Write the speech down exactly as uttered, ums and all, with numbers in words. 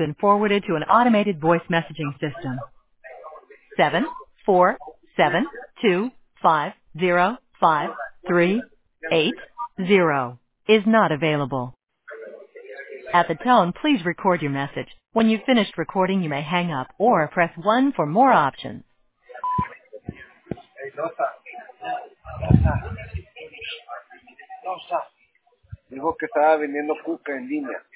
been forwarded to an automated voice messaging system. Seven four seven two five zero five three eight zero is not available. At the tone, please record your message. When you've finished recording, you may hang up or press one for more options. Hey, Rosa. Rosa. Dijo que estaba vendiendo cuca en línea.